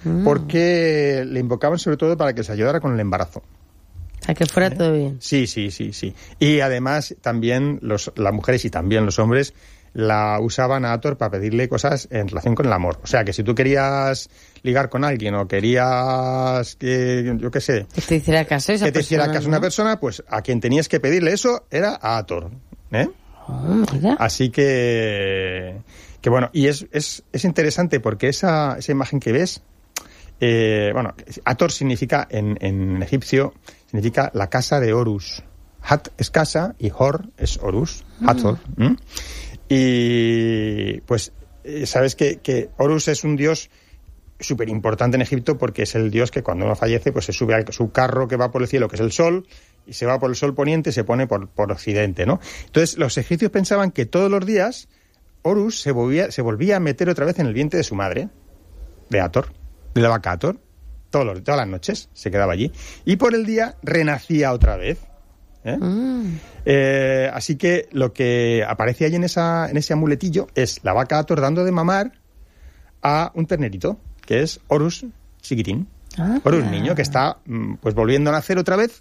porque le invocaban sobre todo para que les ayudara con el embarazo. O sea, que fuera todo bien. Sí. Y además también las mujeres y también los hombres la usaban a Hathor para pedirle cosas en relación con el amor. O sea, que si tú querías ligar con alguien o querías que, yo qué sé... Que te hiciera caso esa persona, que te hiciera caso una persona, pues a quien tenías que pedirle eso era a Hathor. Así que bueno, y es interesante porque esa imagen que ves, Hathor significa en egipcio, significa la casa de Horus. Hat es casa y Hor es Horus, Hathor. Y pues sabes que Horus es un dios súper importante en Egipto porque es el dios que cuando uno fallece pues se sube a su carro que va por el cielo, que es el sol, y se va por el sol poniente y se pone por occidente, ¿no? Entonces los egipcios pensaban que todos los días Horus se volvía a meter otra vez en el vientre de su madre, de Hathor, de la vaca Hathor, todas las noches se quedaba allí, y por el día renacía otra vez. Así que lo que aparece ahí en ese amuletillo es la vaca Hathor dando de mamar a un ternerito, que es Horus chiquitín. Horus niño, que está pues volviendo a nacer otra vez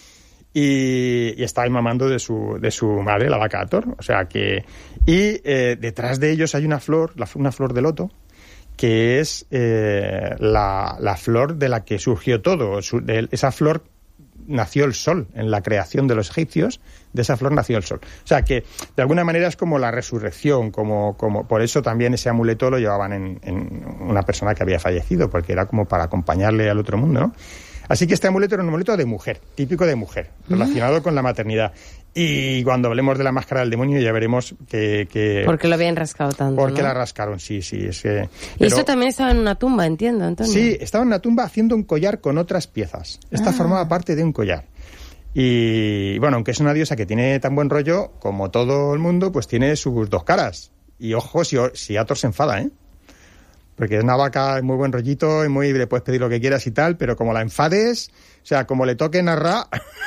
y está ahí mamando de su madre, la vaca Hathor. O sea que... Y detrás de ellos hay una flor de loto, que es la flor de la que surgió todo. Esa flor nació el sol, en la creación de los egipcios, de esa flor nació el sol. O sea que, de alguna manera, es como la resurrección, como por eso también ese amuleto lo llevaban en una persona que había fallecido, porque era como para acompañarle al otro mundo, ¿no? Así que este amuleto era un amuleto de mujer, típico de mujer, relacionado con la maternidad. Y cuando hablemos de la máscara del demonio ya veremos que ¿por qué lo habían rascado tanto? Porque ¿no? La rascaron, sí. Y eso también estaba en una tumba, entiendo, Antonio. Sí, estaba en una tumba haciendo un collar con otras piezas. Esta formaba parte de un collar. Y bueno, aunque es una diosa que tiene tan buen rollo, como todo el mundo, pues tiene sus dos caras. Y ojo si Hathor se enfada, ¿eh? Porque es una vaca de muy buen rollito y le puedes pedir lo que quieras y tal, pero como la enfades, o sea, como le toque narrar,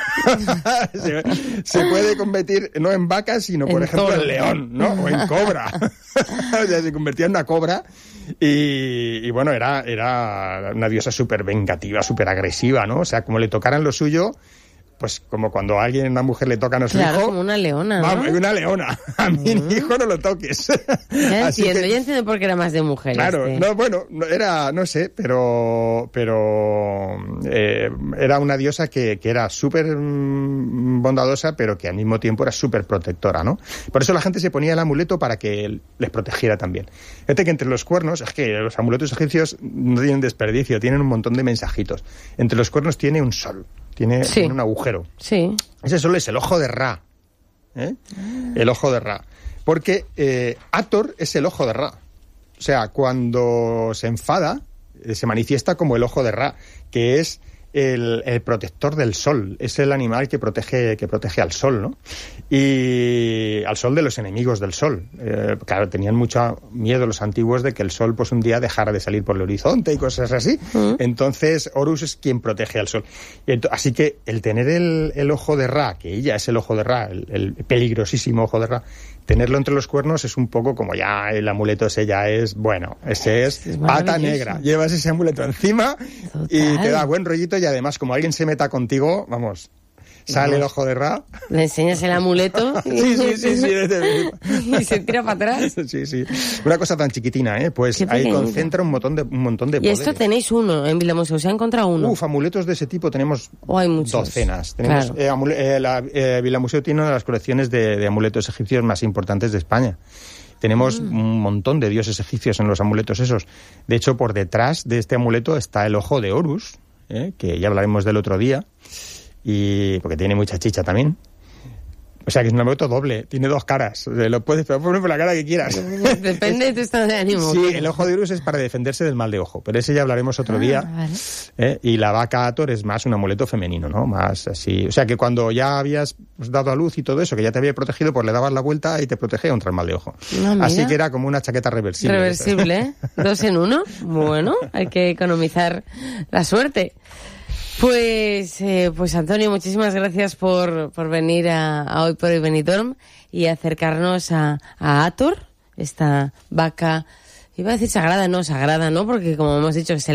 se puede convertir no en vaca, sino, por ejemplo, en león, ¿no? O en cobra. O sea, se convertía en una cobra y bueno, era una diosa súper vengativa, súper agresiva, ¿no? O sea, como le tocaran lo suyo... Pues como cuando a una mujer le tocan a su hijo... como una leona, ¿no? Vamos, una leona. A mi hijo no lo toques. Ya entiendo por qué era más de mujeres. Claro, no sé, pero era una diosa que era súper bondadosa, pero que al mismo tiempo era súper protectora, ¿no? Por eso la gente se ponía el amuleto para que les protegiera también. Fíjate que entre los cuernos, es que los amuletos egipcios no tienen desperdicio, tienen un montón de mensajitos. Entre los cuernos tiene un sol. Tiene un agujero. Sí. Ese sol es el ojo de Ra. El ojo de Ra. Porque Hathor es el ojo de Ra. O sea, cuando se enfada, se manifiesta como el ojo de Ra, que es el protector del sol. Es el animal que protege al sol, ¿no? Y al sol de los enemigos del sol. Claro, tenían mucho miedo los antiguos de que el sol pues un día dejara de salir por el horizonte y cosas así. Entonces Horus es quien protege al sol. Así que el tener el ojo de Ra, que ella es el ojo de Ra, el peligrosísimo ojo de Ra, tenerlo entre los cuernos es un poco como ya el amuleto ese ya es, bueno, ese es pata negra. Llevas ese amuleto encima y te da buen rollito y además como alguien se meta contigo, vamos, sale el ojo de Ra. Le enseñas el amuleto sí. Y se tira para atrás. Sí. Una cosa tan chiquitina, pues ahí concentra un montón de poderes. Y esto tenéis uno en Vilamuseo, ¿se ha encontrado uno? Amuletos de ese tipo tenemos hay muchos. Docenas. Tenemos, claro. Vilamuseo tiene una de las colecciones de amuletos egipcios más importantes de España. Tenemos un montón de dioses egipcios en los amuletos esos. De hecho, por detrás de este amuleto está el ojo de Horus, que ya hablaremos del otro día, y porque tiene mucha chicha también. O sea que es un amuleto doble, tiene dos caras. Lo puedes poner por la cara que quieras. Depende de tu estado de ánimo. Sí, el ojo de Horus es para defenderse del mal de ojo, pero ese ya hablaremos otro día. Vale. Y la vaca Hathor es más un amuleto femenino, ¿no? Más así. O sea que cuando ya habías dado a luz y todo eso, que ya te había protegido, pues le dabas la vuelta y te protegía contra el mal de ojo. Así que era como una chaqueta reversible. Reversible, 2 en 1. Bueno, hay que economizar la suerte. Pues Antonio, muchísimas gracias por venir a Hoy por Hoy Benidorm y acercarnos a Hathor, esta vaca, iba a decir sagrada, no, porque como hemos dicho,